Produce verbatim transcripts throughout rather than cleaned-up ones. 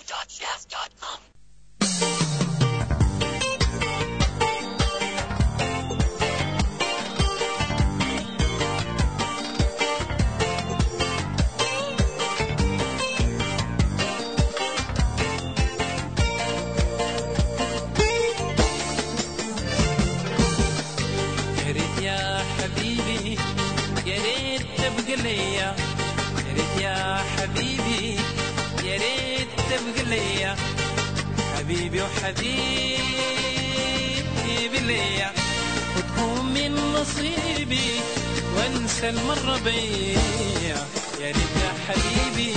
dot jazz dot com. يا حبيبي يا ريت تبقى ليا، يا ريت يا حبيبي يا ريت تبقى ليا، حبيبي وحبيبي ليا، وتكون من نصيبي وانسى المرة بيا، يا ريت يا حبيبي.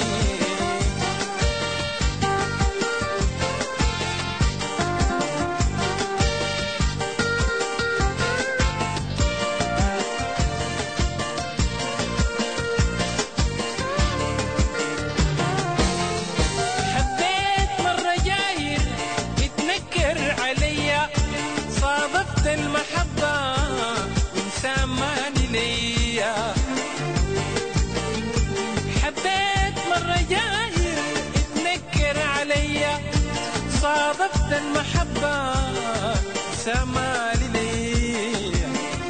المحبة وانسان ماني ليا، حبيت مرة جاير اتنكر عليا، صادفت المحبة وانسان ماني ليا،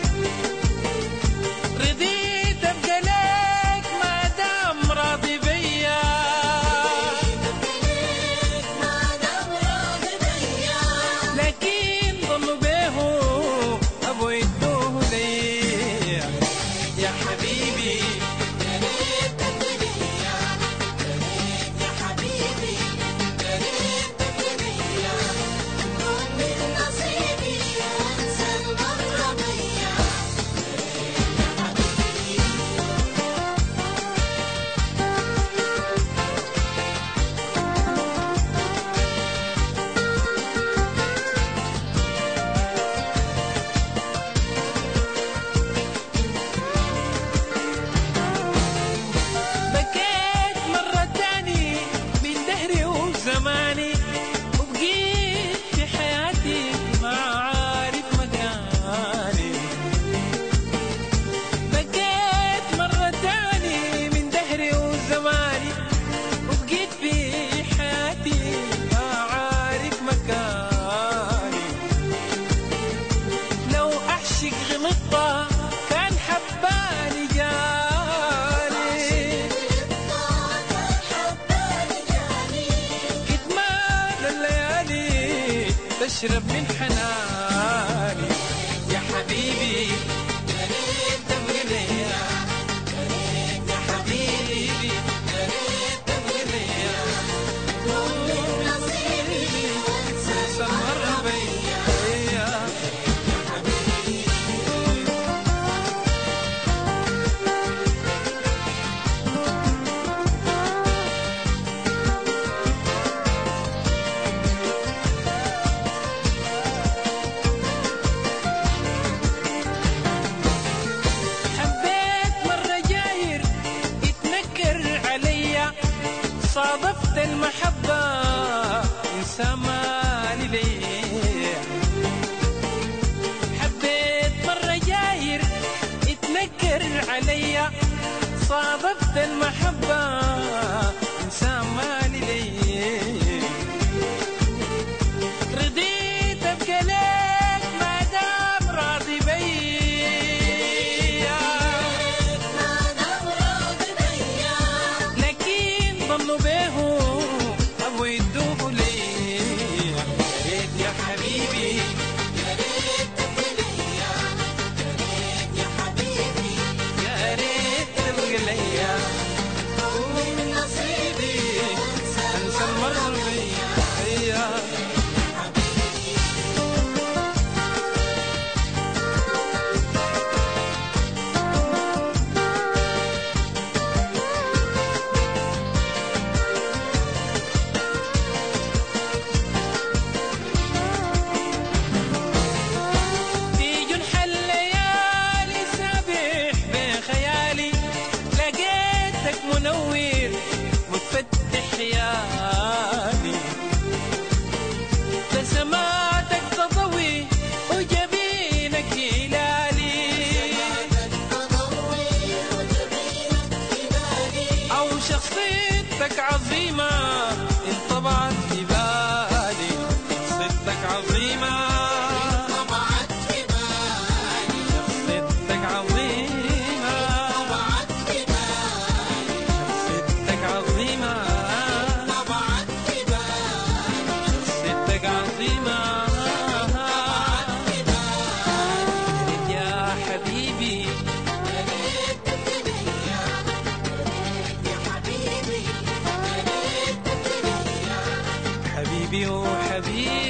رضيت ابقى لك ما دام راضي بيا، لكن ظنوا بيه أبو يدوه لي يا حبيبي، يا ريت تبقى ليا، يا ريت يا حبيبي، يا ريت تبقى ليا، تكون من نصيبي وانسى المرة بيا، يا ريت يا حبيبي. بكيت مرة تاني من دهري وزماني، وبقيت في حياتي ما عارف مكاني، بكيت مرة تاني من دهري وزماني، وبقيت في حياتي ما عارف مكاني، لو أعشق غلطة كان حباني جاني، كتمان الليالي تشرب من حناني، يا حبيبي يا ريت تبقى ليا، يا ريت يا حبيبي يا ريت تبقى ليا، تكون من نصيبي وانسى المرة بيا يا حبيبي. حبيت مرة جاير يتنكر عليا، صادفت المحبة إنسان مالي ليا، حبيت مرة جاير يتنكر عليا، صادفت المحبة إنسان مالي ليا، رضيت أبقى لك ما دام راضي بيا، ما دام راضي بيا، لكن ظنوا بيه أبو يدوه لي، يا ريت يا حبيبي يا ريت تبقى ليا، يا ريت يا حبيبي، يا ريت تبقى ليا، تكون من نصيبي وانسى أنسى المرة بيا يا حبيبي. في جنح الليالي سابح بخيالي، لقيتك منور مفتح خيالي، بسماتك تضوي وجبينك هلالي، أو شخصيتك عظيمة انطبعت حبيبي